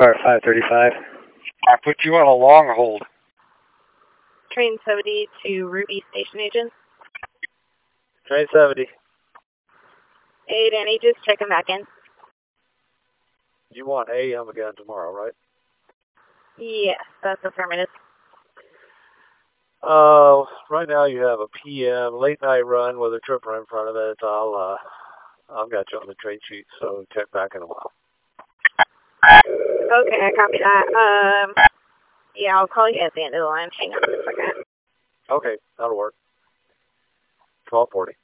car 535. I put you on a long hold. Train 70 to Ruby Station Agent. Train 70. Hey, Danny, just checking back in. You want AM again tomorrow, right? Yes, that's affirmative. Right now you have a PM late night run with a tripper in front of it. I've got you on the trade sheet, so check back in a while. Okay, I copy that. Yeah, I'll call you at the end of the line. Hang on a second. Okay, that'll work. 1240.